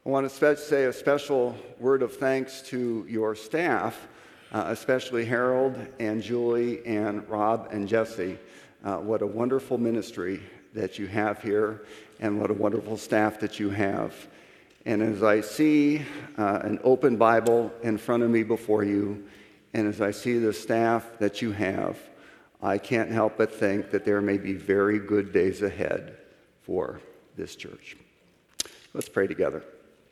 I want to say a special word of thanks to your staff, especially Harold and Julie and Rob and Jesse. What a wonderful ministry that you have here, and what a wonderful staff that you have. And as I see an open Bible in front of me before you, and as I see the staff that you have, I can't help but think that there may be very good days ahead for this church. Let's pray together.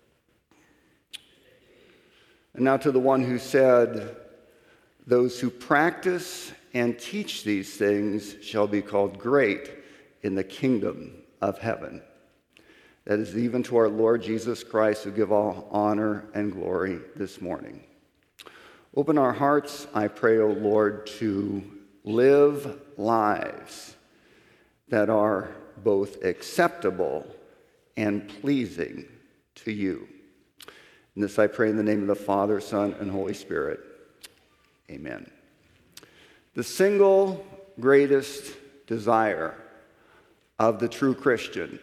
And now to the one who said, "Those who practice and teach these things shall be called great in the kingdom of heaven." That is even to our Lord Jesus Christ, who give all honor and glory this morning. Open our hearts, I pray, O Lord, to live lives that are both acceptable and pleasing to you. And this I pray in the name of the Father, Son, and Holy Spirit. Amen. The single greatest desire of the true Christian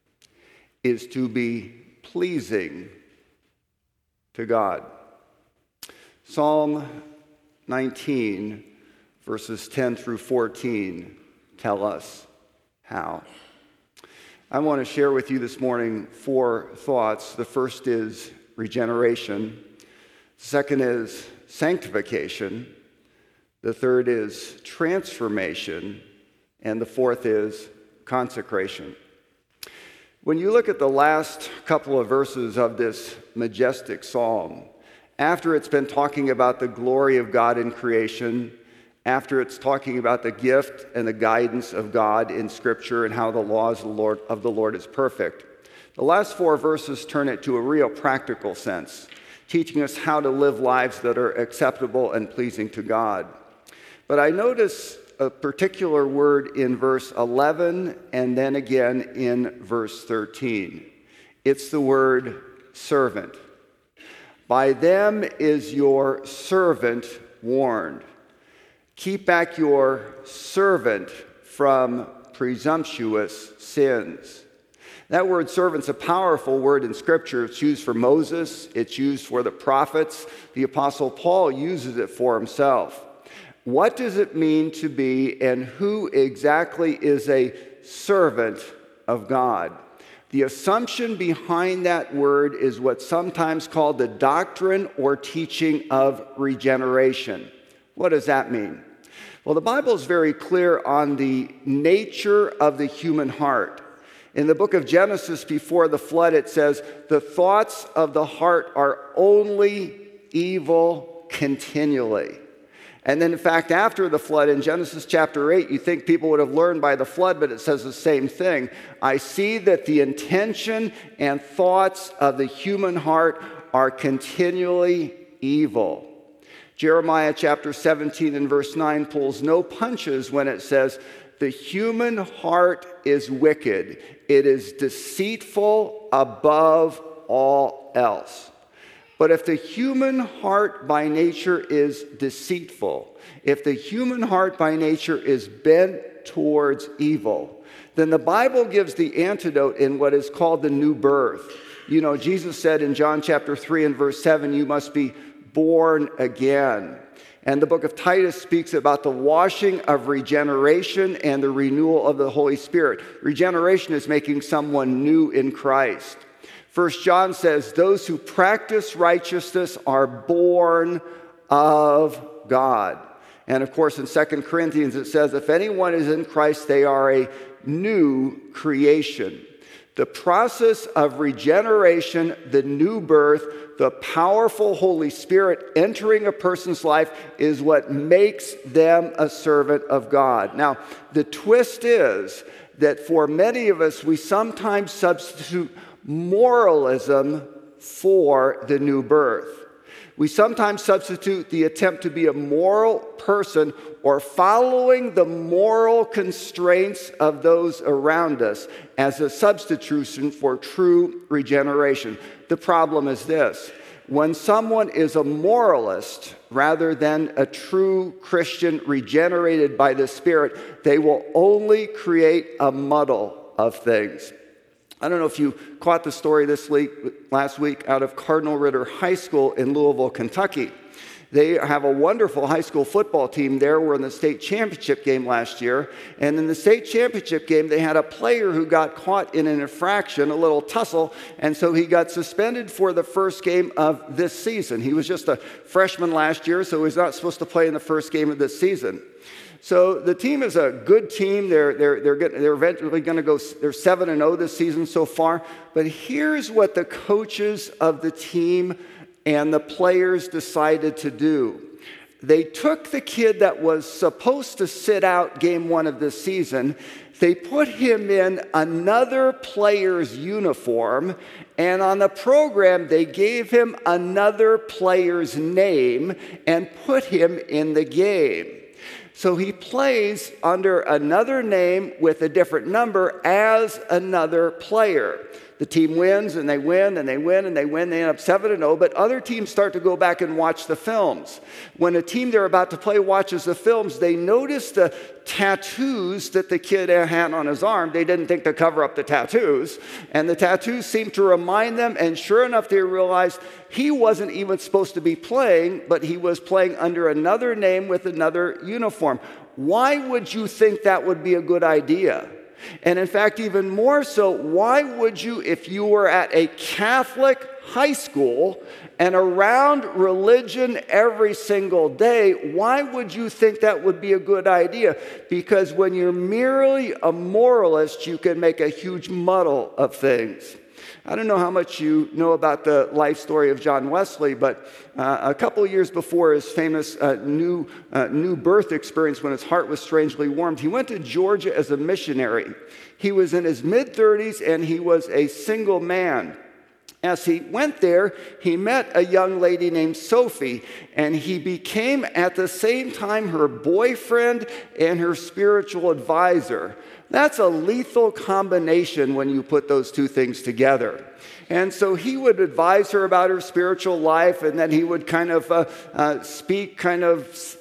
is to be pleasing to God. Psalm 19, verses 10 through 14 tell us how. I want to share with you this morning 4 thoughts. The first is regeneration. The second is sanctification. The third is transformation. And the fourth is consecration. When you look at the last couple of verses of this majestic psalm, after it's been talking about the glory of God in creation, after it's talking about the gift and the guidance of God in Scripture and how the laws of the Lord is perfect, the last 4 verses turn it to a real practical sense, teaching us how to live lives that are acceptable and pleasing to God. But I notice a particular word in verse 11 and then again in verse 13. It's the word servant. By them is your servant warned. Keep back your servant from presumptuous sins. That word servant's a powerful word in Scripture. It's used for Moses. It's used for the prophets. The Apostle Paul uses it for himself. What does it mean to be, and who exactly is a servant of God? The assumption behind that word is what's sometimes called the doctrine or teaching of regeneration. What does that mean? Well, the Bible is very clear on the nature of the human heart. In the book of Genesis, before the flood, it says, "The thoughts of the heart are only evil continually." And then, in fact, after the flood, in Genesis chapter 8, you think people would have learned by the flood, but it says the same thing. "I see that the intention and thoughts of the human heart are continually evil." Jeremiah chapter 17 and verse 9 pulls no punches when it says, "The human heart is wicked. It is deceitful above all else." But if the human heart by nature is deceitful, if the human heart by nature is bent towards evil, then the Bible gives the antidote in what is called the new birth. You know, Jesus said in John chapter 3 and verse 7, "You must be born again." And the book of Titus speaks about the washing of regeneration and the renewal of the Holy Spirit. Regeneration is making someone new in Christ. 1 John says, "Those who practice righteousness are born of God." And of course, in 2 Corinthians, it says, "If anyone is in Christ, they are a new creation." The process of regeneration, the new birth, the powerful Holy Spirit entering a person's life is what makes them a servant of God. Now, the twist is that for many of us, we sometimes substitute moralism for the new birth. We sometimes substitute the attempt to be a moral person or following the moral constraints of those around us as a substitution for true regeneration. The problem is this: when someone is a moralist rather than a true Christian regenerated by the Spirit, they will only create a muddle of things. I don't know if you caught the story last week out of Cardinal Ritter High School in Louisville, Kentucky. They have a wonderful high school football team there. We're in the state championship game last year. And in the state championship game, they had a player who got caught in an infraction, a little tussle, and so he got suspended for the first game of this season. He was just a freshman last year, so he's not supposed to play in the first game of this season. So the team is a good team. They're eventually going to go. They're 7-0 this season so far. But here's what the coaches of the team and the players decided to do. They took the kid that was supposed to sit out game one of this season. They put him in another player's uniform, and on the program, they gave him another player's name and put him in the game. So he plays under another name with a different number as another player. The team wins, and they win, and they win, and they win. They end up 7-0, but other teams start to go back and watch the films. When a team they're about to play watches the films, they notice the tattoos that the kid had on his arm. They didn't think to cover up the tattoos, and the tattoos seemed to remind them, and sure enough, they realized he wasn't even supposed to be playing, but he was playing under another name with another uniform. Why would you think that would be a good idea? And in fact, even more so, why would you, if you were at a Catholic high school and around religion every single day, why would you think that would be a good idea? Because when you're merely a moralist, you can make a huge muddle of things. I don't know how much you know about the life story of John Wesley, but a couple of years before his famous new birth experience when his heart was strangely warmed, he went to Georgia as a missionary. He was in his mid-30s, and he was a single man. As he went there, he met a young lady named Sophie, and he became at the same time her boyfriend and her spiritual advisor. That's a lethal combination when you put those two things together. And so he would advise her about her spiritual life, and then he would kind of speak kind of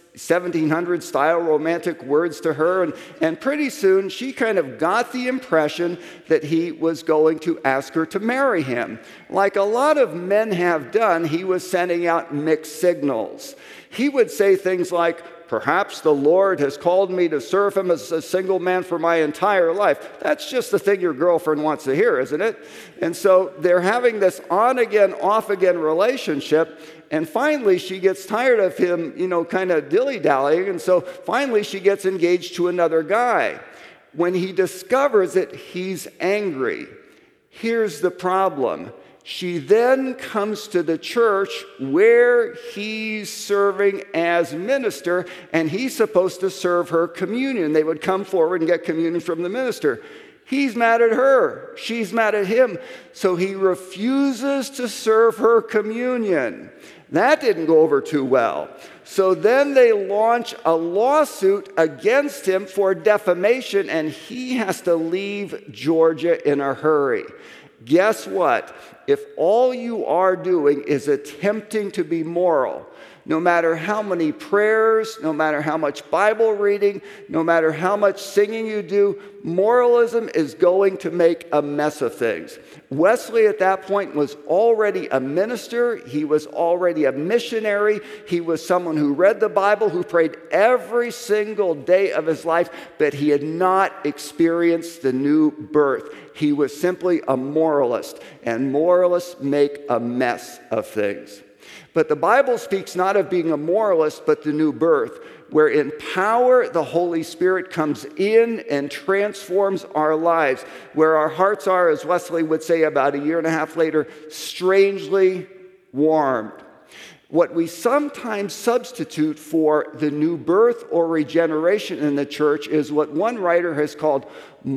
1700 style romantic words to her. And pretty soon she kind of got the impression that he was going to ask her to marry him. Like a lot of men have done, he was sending out mixed signals. He would say things like, "Perhaps the Lord has called me to serve him as a single man for my entire life." That's just the thing your girlfriend wants to hear, isn't it? And so they're having this on-again, off-again relationship. And finally, she gets tired of him, kind of dilly-dallying. And so finally, she gets engaged to another guy. When he discovers it, he's angry. Here's the problem. She then comes to the church where he's serving as minister, and he's supposed to serve her communion. They would come forward and get communion from the minister. He's mad at her. She's mad at him. So he refuses to serve her communion. That didn't go over too well. So then they launch a lawsuit against him for defamation, and he has to leave Georgia in a hurry. Guess what? If all you are doing is attempting to be moral, no matter how many prayers, no matter how much Bible reading, no matter how much singing you do, moralism is going to make a mess of things. Wesley at that point was already a minister. He was already a missionary. He was someone who read the Bible, who prayed every single day of his life, but he had not experienced the new birth. He was simply a moralist, and moralists make a mess of things. But the Bible speaks not of being a moralist, but the new birth, where in power the Holy Spirit comes in and transforms our lives, where our hearts are, as Wesley would say about a year and a half later, strangely warmed. What we sometimes substitute for the new birth or regeneration in the church is what one writer has called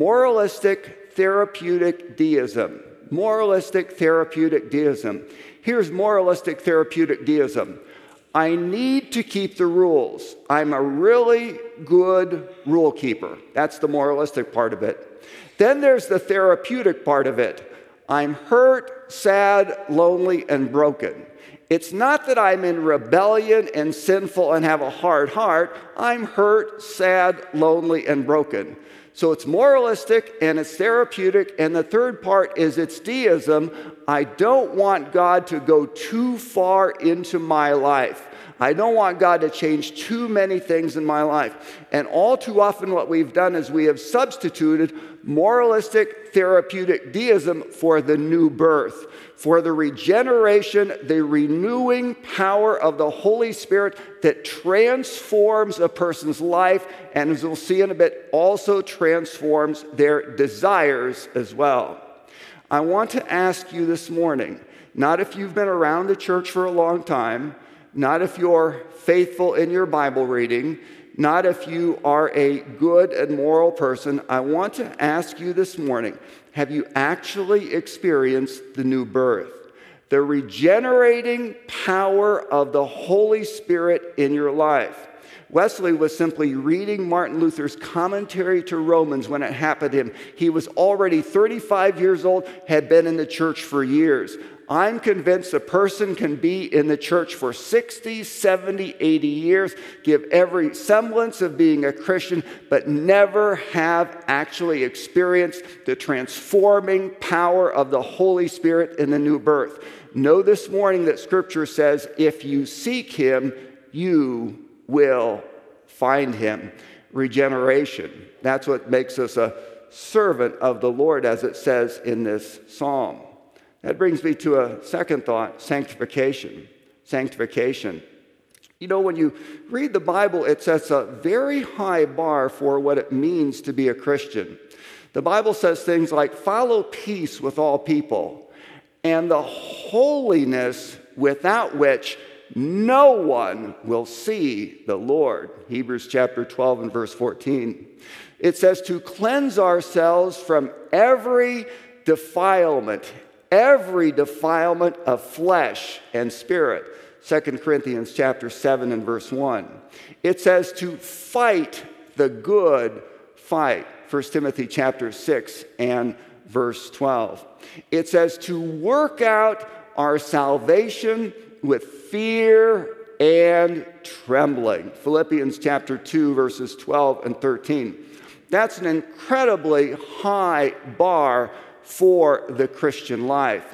moralistic therapeutic deism. Moralistic therapeutic deism. Here's moralistic therapeutic deism. I need to keep the rules. I'm a really good rule keeper. That's the moralistic part of it. Then there's the therapeutic part of it. I'm hurt, sad, lonely, and broken. It's not that I'm in rebellion and sinful and have a hard heart. I'm hurt, sad, lonely, and broken. So it's moralistic and it's therapeutic. And the third part is it's deism. I don't want God to go too far into my life. I don't want God to change too many things in my life. And all too often what we've done is we have substituted moralistic, therapeutic deism for the new birth, for the regeneration, the renewing power of the Holy Spirit that transforms a person's life, and as we'll see in a bit, also transforms their desires as well. I want to ask you this morning, not if you've been around the church for a long time, not if you're faithful in your Bible reading, not if you are a good and moral person. I want to ask you this morning, have you actually experienced the new birth? The regenerating power of the Holy Spirit in your life. Wesley was simply reading Martin Luther's commentary to Romans when it happened to him. He was already 35 years old, had been in the church for years. I'm convinced a person can be in the church for 60, 70, 80 years, give every semblance of being a Christian, but never have actually experienced the transforming power of the Holy Spirit in the new birth. Know this morning that Scripture says, if you seek Him, you will find Him. Regeneration. That's what makes us a servant of the Lord, as it says in this psalm. That brings me to a second thought, sanctification. Sanctification. You know, when you read the Bible, it sets a very high bar for what it means to be a Christian. The Bible says things like, follow peace with all people, and the holiness without which no one will see the Lord. Hebrews chapter 12 and verse 14. It says to cleanse ourselves from every defilement of flesh and spirit. 2 Corinthians chapter 7 and verse 1. It says to fight the good fight. 1 Timothy chapter 6 and verse 12. It says to work out our salvation with fear and trembling. Philippians chapter 2 verses 12 and 13. That's an incredibly high bar for the Christian life.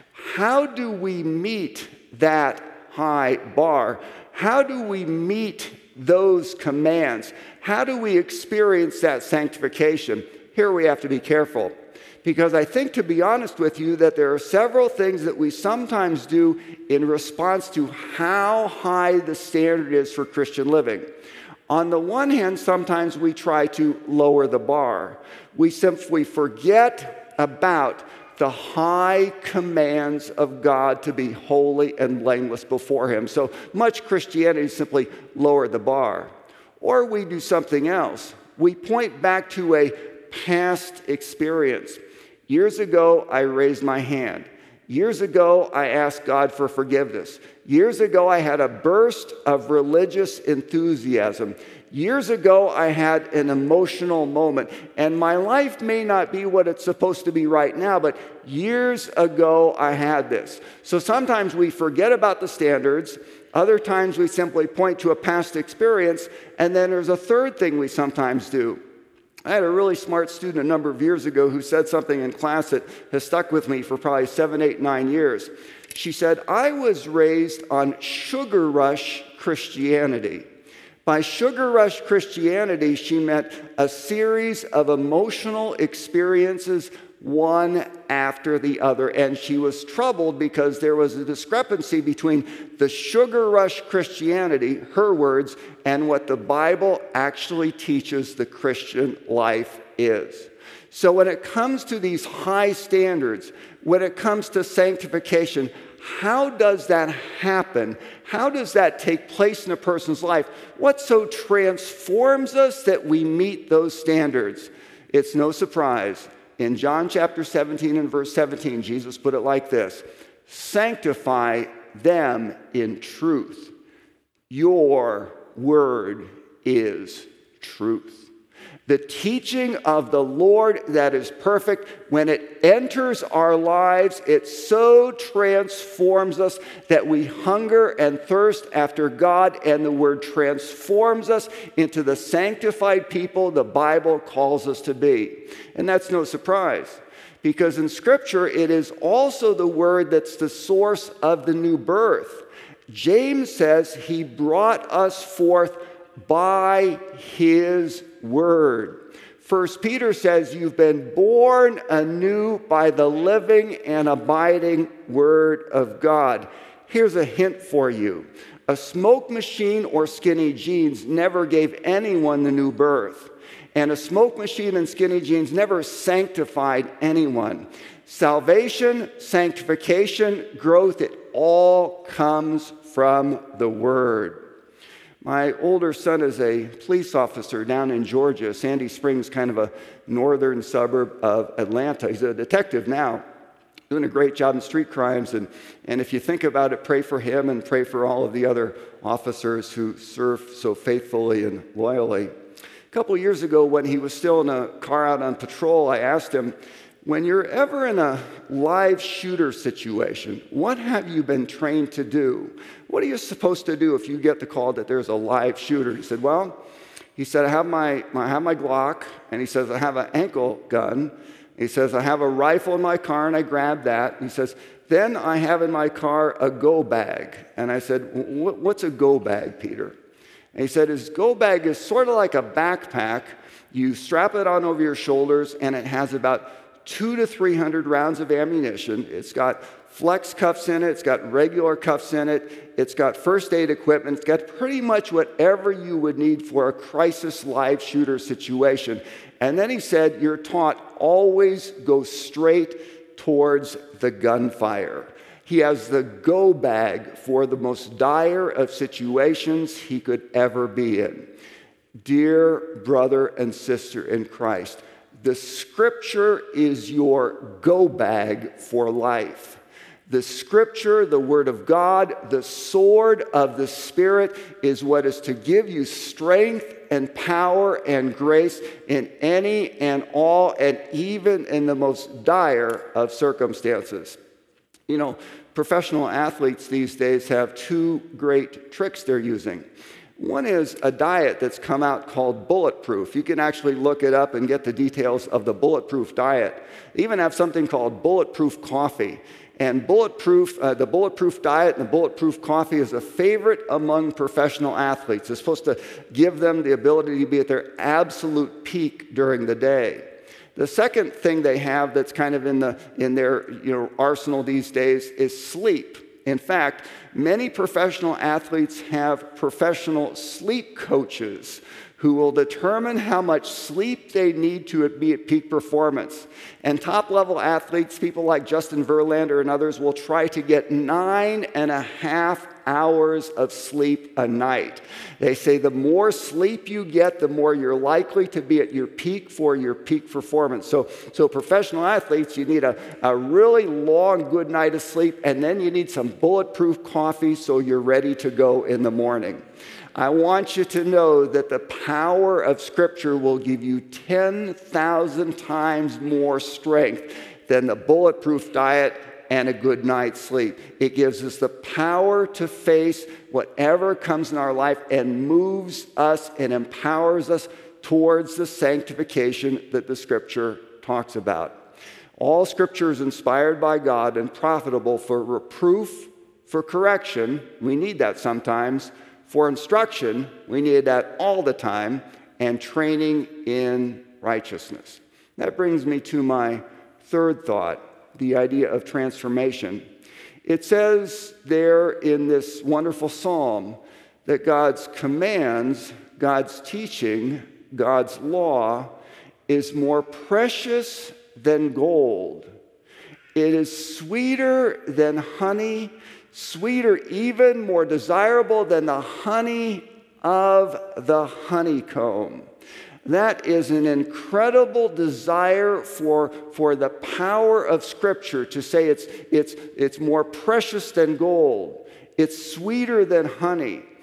How do we meet that high bar? How do we meet those commands? How do we experience that sanctification? Here we have to be careful, because I think, to be honest with you, that there are several things that we sometimes do in response to how high the standard is for Christian living. On the one hand, sometimes we try to lower the bar. We simply forget about the high commands of God to be holy and blameless before Him. So much Christianity simply lower the bar. Or we do something else. We point back to a past experience. Years ago, I raised my hand. Years ago, I asked God for forgiveness. Years ago, I had a burst of religious enthusiasm. Years ago, I had an emotional moment, and my life may not be what it's supposed to be right now, but years ago, I had this. So sometimes we forget about the standards. Other times, we simply point to a past experience, and then there's a third thing we sometimes do. I had a really smart student a number of years ago who said something in class that has stuck with me for probably 7, 8, 9 years. She said, I was raised on sugar rush Christianity. By sugar rush Christianity, she meant a series of emotional experiences, one after the other. And she was troubled because there was a discrepancy between the sugar rush Christianity, her words, and what the Bible actually teaches the Christian life is. So when it comes to these high standards, when it comes to sanctification, how does that happen? How does that take place in a person's life? What so transforms us that we meet those standards? It's no surprise. In John chapter 17 and verse 17, Jesus put it like this: sanctify them in truth. Your word is truth. The teaching of the Lord that is perfect, when it enters our lives, it so transforms us that we hunger and thirst after God, and the word transforms us into the sanctified people the Bible calls us to be. And that's no surprise, because in Scripture, it is also the word that's the source of the new birth. James says he brought us forth by his word. 1 Peter says you've been born anew by the living and abiding word of God. Here's a hint for you. A smoke machine or skinny jeans never gave anyone the new birth. And a smoke machine and skinny jeans never sanctified anyone. Salvation, sanctification, growth, it all comes from the Word. My older son is a police officer down in Georgia, Sandy Springs, kind of a northern suburb of Atlanta. He's a detective now, doing a great job in street crimes. And if you think about it, pray for him and pray for all of the other officers who serve so faithfully and loyally. A couple years ago, when he was still in a car out on patrol, I asked him, when you're ever in a live shooter situation, what have you been trained to do? What are you supposed to do if you get the call that there's a live shooter? He said, I have my Glock, and he says, I have an ankle gun. He says, I have a rifle in my car, and I grab that. He says, then I have in my car a go bag. And I said, what's a go bag, Peter? And he said, his go bag is sort of like a backpack. You strap it on over your shoulders, and it has about 200 to 300 rounds of ammunition. It's got flex cuffs in it. It's got regular cuffs in it. It's got first aid equipment. It's got pretty much whatever you would need for a crisis live shooter situation. And then he said, you're taught always go straight towards the gunfire. He has the go bag for the most dire of situations he could ever be in. Dear brother and sister in Christ, the Scripture is your go bag for life. The Scripture, the Word of God, the sword of the Spirit is what is to give you strength and power and grace in any and all and even in the most dire of circumstances. You know, professional athletes these days have two great tricks they're using. One is a diet that's come out called Bulletproof. You can actually look it up and get the details of the Bulletproof diet. They even have something called Bulletproof coffee. And the Bulletproof diet and the Bulletproof coffee is a favorite among professional athletes. It's supposed to give them the ability to be at their absolute peak during the day. The second thing they have that's kind of in their arsenal these days is sleep. In fact, many professional athletes have professional sleep coaches who will determine how much sleep they need to be at peak performance. And top-level athletes, people like Justin Verlander and others, will try to get 9.5 hours of sleep a night. They say the more sleep you get, the more you're likely to be at your peak for your peak performance. So professional athletes, you need a really long, good night of sleep, and then you need some bulletproof coffee so you're ready to go in the morning. I want you to know that the power of Scripture will give you 10,000 times more strength than the bulletproof diet and a good night's sleep. It gives us the power to face whatever comes in our life and moves us and empowers us towards the sanctification that the Scripture talks about. All Scripture is inspired by God and profitable for reproof, for correction. We need that sometimes. For instruction, we need that all the time, and training in righteousness. That brings me to my third thought, the idea of transformation. It says there in this wonderful psalm that God's commands, God's teaching, God's law is more precious than gold. It is sweeter than honey, sweeter, even more desirable than the honey of the honeycomb. That is an incredible desire for the power of Scripture to say it's more precious than gold. It's sweeter than honey.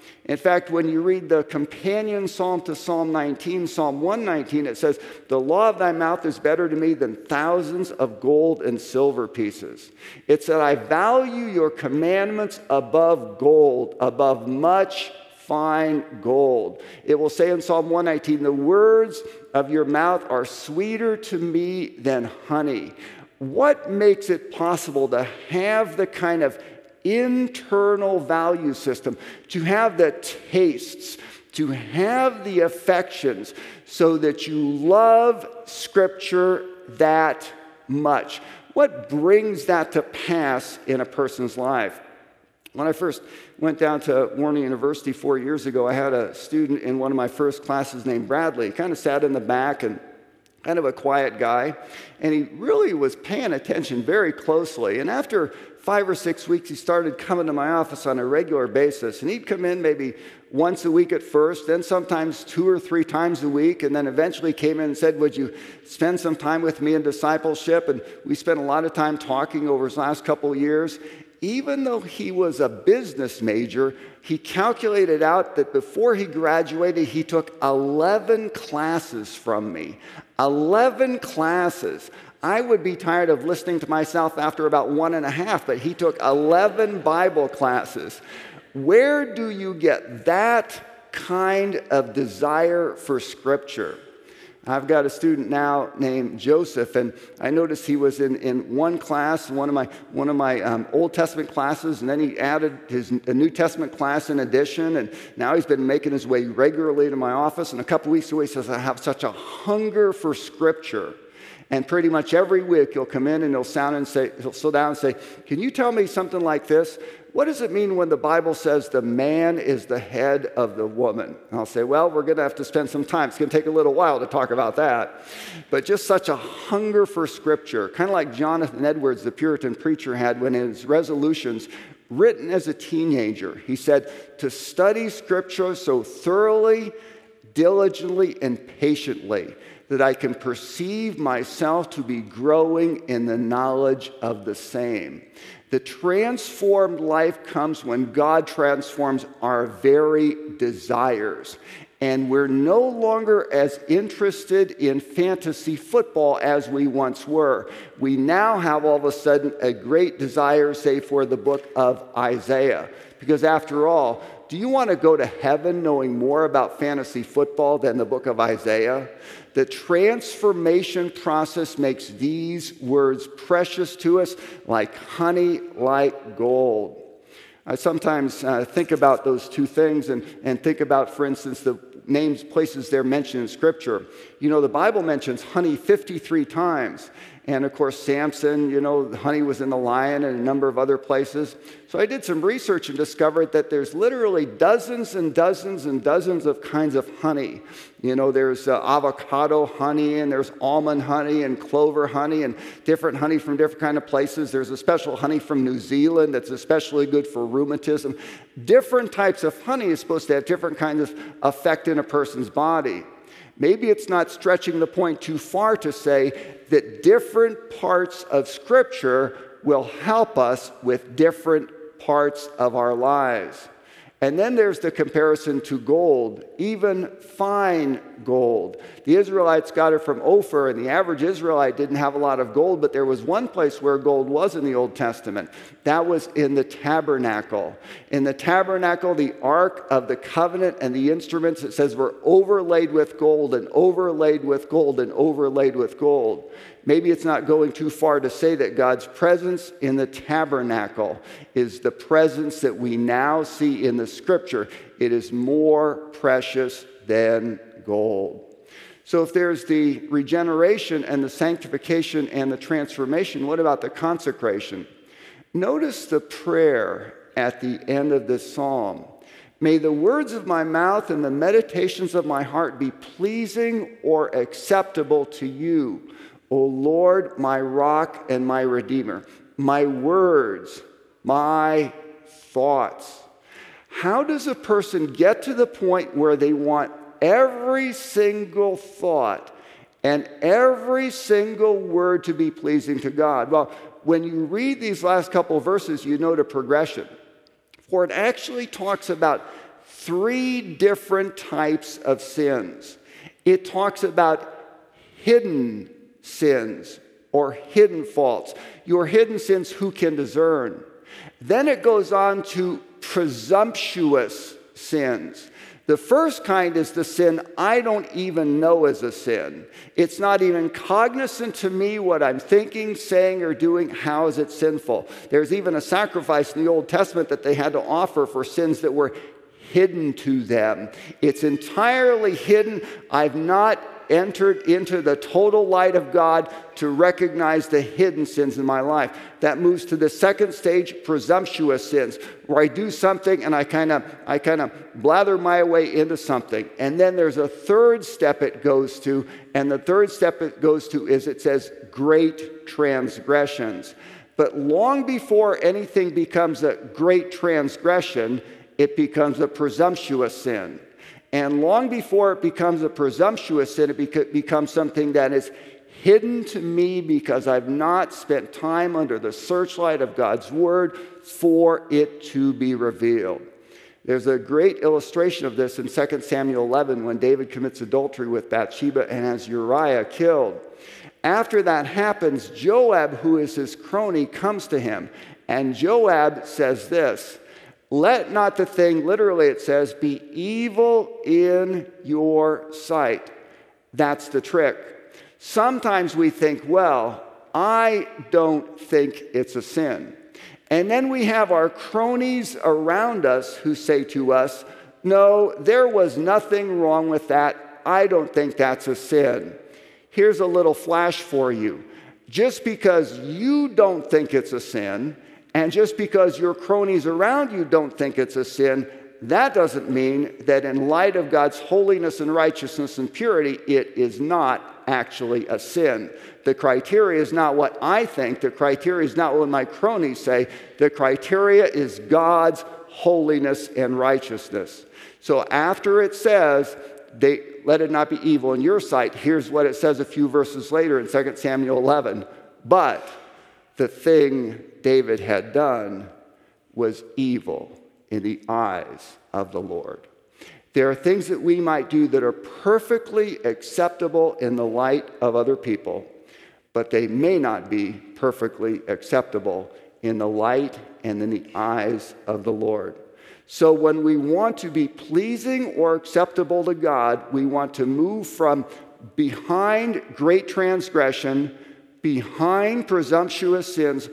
In fact, when you read the companion psalm to Psalm 19, Psalm 119, it says, "The law of thy mouth is better to me than thousands of gold and silver pieces." It said, "I value your commandments above gold, above much fine gold." It will say in Psalm 119, "The words of your mouth are sweeter to me than honey." What makes it possible to have the kind of internal value system, to have the tastes, to have the affections, so that you love Scripture that much? What brings that to pass in a person's life? When I first went down to Warner University 4 years ago, I had a student in one of my first classes named Bradley. He kind of sat in the back and kind of a quiet guy, and he really was paying attention very closely. And after 5 or 6 weeks, he started coming to my office on a regular basis. And he'd come in maybe once a week at first, then sometimes 2 or 3 times a week, and then eventually came in and said, "Would you spend some time with me in discipleship?" And we spent a lot of time talking over his last couple of years. Even though he was a business major, he calculated out that before he graduated, he took 11 classes from me. 11 classes. I would be tired of listening to myself after about 1.5, but he took 11 Bible classes. Where do you get that kind of desire for Scripture? I've got a student now named Joseph, and I noticed he was in one class, one of my Old Testament classes, and then he added a New Testament class in addition, and now he's been making his way regularly to my office. And a couple weeks ago, he says, "I have such a hunger for Scripture." And pretty much every week he'll come in and he'll sit down and say, "Can you tell me something like this? What does it mean when the Bible says the man is the head of the woman?" And I'll say, "Well, we're going to have to spend some time. It's going to take a little while to talk about that." But just such a hunger for Scripture, kind of like Jonathan Edwards, the Puritan preacher, had when in his resolutions, written as a teenager. He said, "To study Scripture so thoroughly, diligently, and patiently, that I can perceive myself to be growing in the knowledge of the same." The transformed life comes when God transforms our very desires. And we're no longer as interested in fantasy football as we once were. We now have all of a sudden a great desire, say, for the book of Isaiah. Because after all, do you want to go to heaven knowing more about fantasy football than the book of Isaiah? The transformation process makes these words precious to us, like honey, like gold. I sometimes think about those two things and think about, for instance, the names, places they're mentioned in Scripture. You know, the Bible mentions honey 53 times. And of course, Samson, honey was in the lion and a number of other places. So I did some research and discovered that there's literally dozens and dozens and dozens of kinds of honey. There's avocado honey, and there's almond honey and clover honey and different honey from different kind of places. There's a special honey from New Zealand that's especially good for rheumatism. Different types of honey is supposed to have different kinds of effect in a person's body. Maybe it's not stretching the point too far to say that different parts of Scripture will help us with different parts of our lives. And then there's the comparison to gold, even fine gold. The Israelites got it from Ophir, and the average Israelite didn't have a lot of gold, but there was one place where gold was in the Old Testament. That was in the tabernacle. In the tabernacle, the Ark of the Covenant and the instruments, it says, were overlaid with gold and overlaid with gold and overlaid with gold. Maybe it's not going too far to say that God's presence in the tabernacle is the presence that we now see in the Scripture. It is more precious than gold. So if there's the regeneration and the sanctification and the transformation, what about the consecration? Notice the prayer at the end of this psalm. "May the words of my mouth and the meditations of my heart be pleasing or acceptable to you, O Lord, my rock and my redeemer." My words, my thoughts. How does a person get to the point where they want every single thought and every single word to be pleasing to God? Well, when you read these last couple of verses, you note a progression. For it actually talks about three different types of sins. It talks about hidden sins or hidden faults. Your hidden sins, who can discern? Then it goes on to presumptuous sins. The first kind is the sin I don't even know is a sin. It's not even cognizant to me what I'm thinking, saying, or doing. How is it sinful? There's even a sacrifice in the Old Testament that they had to offer for sins that were hidden to them. It's entirely hidden. I've not entered into the total light of God to recognize the hidden sins in my life. That moves to the second stage, presumptuous sins, where I do something and I kind of blather my way into something. And then there's a third step it goes to, and the third step it goes to is it says great transgressions. But long before anything becomes a great transgression, it becomes a presumptuous sin. And long before it becomes a presumptuous sin, it becomes something that is hidden to me because I've not spent time under the searchlight of God's word for it to be revealed. There's a great illustration of this in 2 Samuel 11 when David commits adultery with Bathsheba and has Uriah killed. After that happens, Joab, who is his crony, comes to him. And Joab says this, "Let not the thing," literally it says, "be evil in your sight." That's the trick. Sometimes we think, well, I don't think it's a sin. And then we have our cronies around us who say to us, no, there was nothing wrong with that. I don't think that's a sin. Here's a little flash for you. Just because you don't think it's a sin, and just because your cronies around you don't think it's a sin, that doesn't mean that in light of God's holiness and righteousness and purity, it is not actually a sin. The criteria is not what I think. The criteria is not what my cronies say. The criteria is God's holiness and righteousness. So after it says, let it not be evil in your sight, here's what it says a few verses later in 2 Samuel 11. But the thing David had done was evil in the eyes of the Lord. There are things that we might do that are perfectly acceptable in the light of other people, but they may not be perfectly acceptable in the light and in the eyes of the Lord. So when we want to be pleasing or acceptable to God, we want to move from behind great transgression, behind presumptuous sins,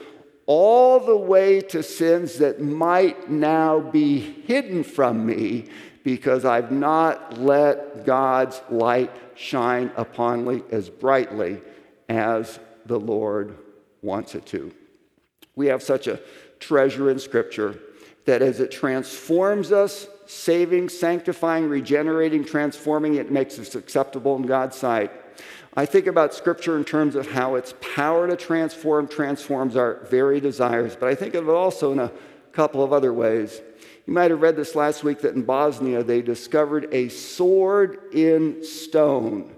all the way to sins that might now be hidden from me because I've not let God's light shine upon me as brightly as the Lord wants it to. We have such a treasure in Scripture that as it transforms us, saving, sanctifying, regenerating, transforming, it makes us acceptable in God's sight. I think about Scripture in terms of how its power to transform transforms our very desires, but I think of it also in a couple of other ways. You might have read this last week that in Bosnia they discovered a sword in stone.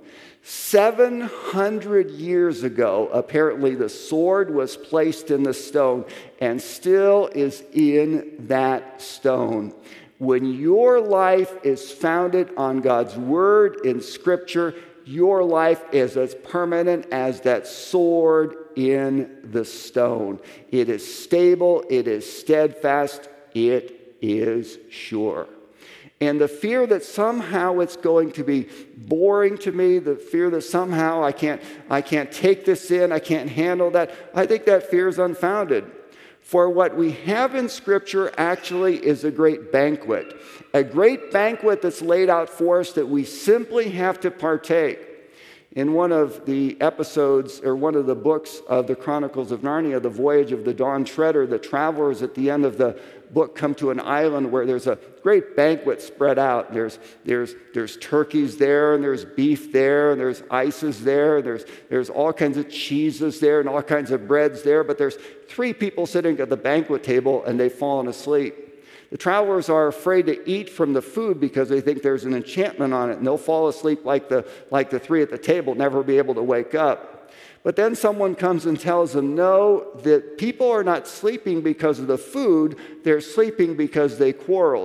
700 years ago, apparently the sword was placed in the stone and still is in that stone. When your life is founded on God's word in Scripture, your life is as permanent as that sword in the stone. It is stable, it is steadfast, it is sure. And the fear that somehow it's going to be boring to me, the fear that somehow I can't take this in, I can't handle that, I think that fear is unfounded. For what we have in Scripture actually is a great banquet that's laid out for us that we simply have to partake. In one of the episodes, or one of the books of the Chronicles of Narnia, The Voyage of the Dawn Treader, the travelers at the end of the book come to an island where there's a great banquet spread out. There's turkeys there, and there's beef there, and there's ices there, and there's all kinds of cheeses there, and all kinds of breads there, but there's 3 people sitting at the banquet table, and they've fallen asleep. The travelers are afraid to eat from the food because they think there's an enchantment on it, and they'll fall asleep like the 3 at the table, never be able to wake up. But then someone comes and tells them, no, that people are not sleeping because of the food, they're sleeping because they quarreled.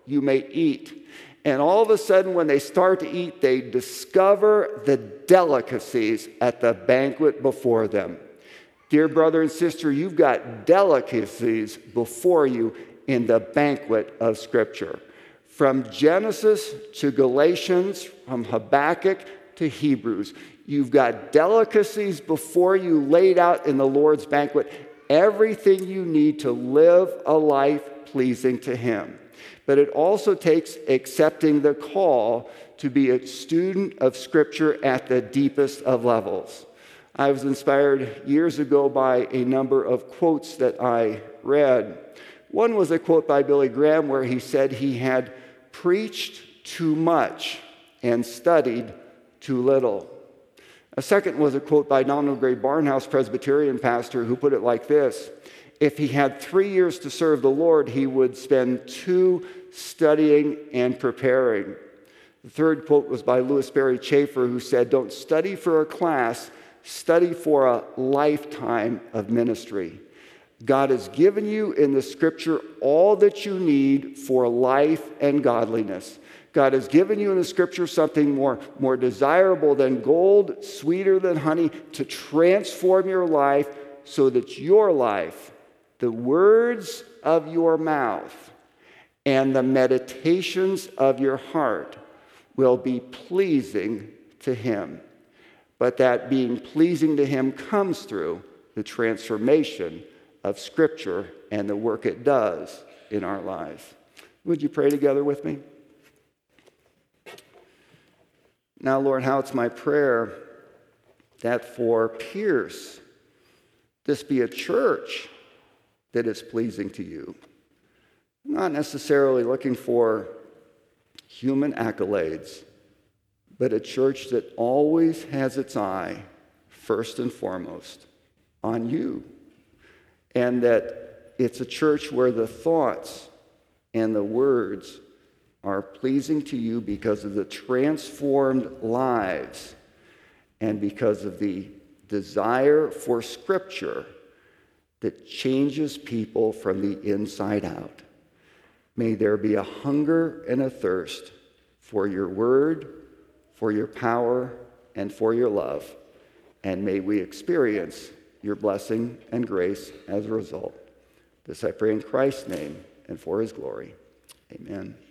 you may eat. And all of a sudden, when they start to eat, they discover the delicacies at the banquet before them. Dear brother and sister, you've got delicacies before you in the banquet of Scripture. From Genesis to Galatians, from Habakkuk to Hebrews, you've got delicacies before you laid out in the Lord's banquet. Everything you need to live a life pleasing to Him. But it also takes accepting the call to be a student of Scripture at the deepest of levels. I was inspired years ago by a number of quotes that I read. One was a quote by Billy Graham where he said he had preached too much and studied too little. A second was a quote by Donald Gray Barnhouse, Presbyterian pastor, who put it like this: if he had 3 years to serve the Lord, he would spend 2 studying and preparing. The third quote was by Louis Berry Chafer, who said, don't study for a class, study for a lifetime of ministry. God has given you in the Scripture all that you need for life and godliness. God has given you in the Scripture something more desirable than gold, sweeter than honey, to transform your life so that your life, the words of your mouth, and the meditations of your heart will be pleasing to Him. But that being pleasing to Him comes through the transformation of Scripture and the work it does in our lives. Would you pray together with me? Now, Lord, how it's my prayer that for Pierce, this be a church that is pleasing to you. Not necessarily looking for human accolades, but a church that always has its eye, first and foremost, on you. And that it's a church where the thoughts and the words are pleasing to you because of the transformed lives and because of the desire for Scripture that changes people from the inside out. May there be a hunger and a thirst for your word, for your power, and for your love. And may we experience your blessing and grace as a result. This I pray in Christ's name and for His glory. Amen.